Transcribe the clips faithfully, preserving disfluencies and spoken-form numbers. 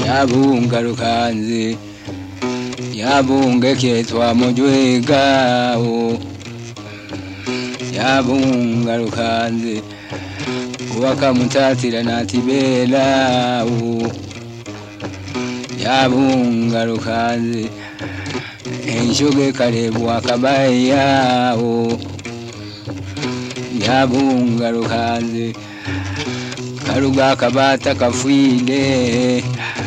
yabunga rukanzi yabunge ketwa mujwega o yabunga rukanzi wakamutatira natibela o yabunga rukanzi enjoge kalebu akabaya o yabunga rukanzi karuga kabata kafwide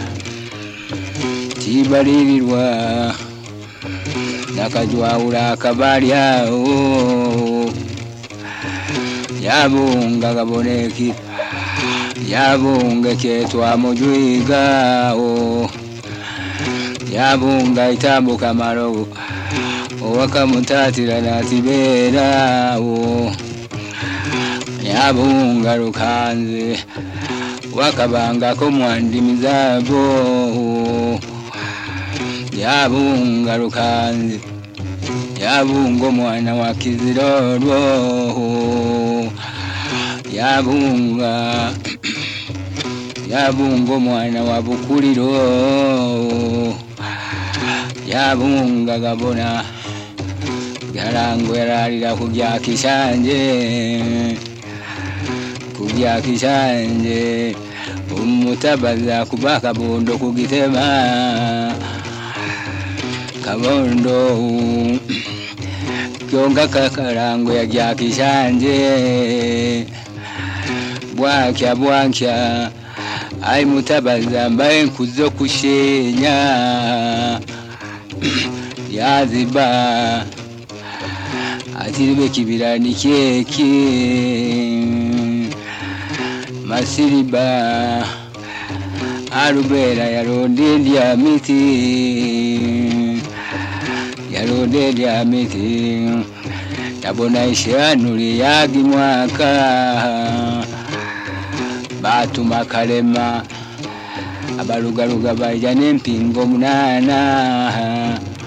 tibalirirwa nakajwaura akabalya o yabunga gaboneki yabunga ketwa mujwiga o yabunga itambuka marogo owakamutatira natibera o yabunga rukanzi wakabanga ko mwandimizago yabunga rukanzi yabungo mwana wa kizirorwo yabunga yabungo mwana wa bukuliro yabunga gabona yarango yararira kujya kishanje kujya kishanje umutabaza kubaka bondo kugitema kabondo kyonga kakarango yajya kishanje bwakya bwakya ai mutabaza mbaye nkuzo kushenya yaziba atiribe kibirani keki masiriba arubera yarondelia miti yarondelia miti yabona ishanuri yagi mwaka batu makalema abarugaruga bajane mpingo munana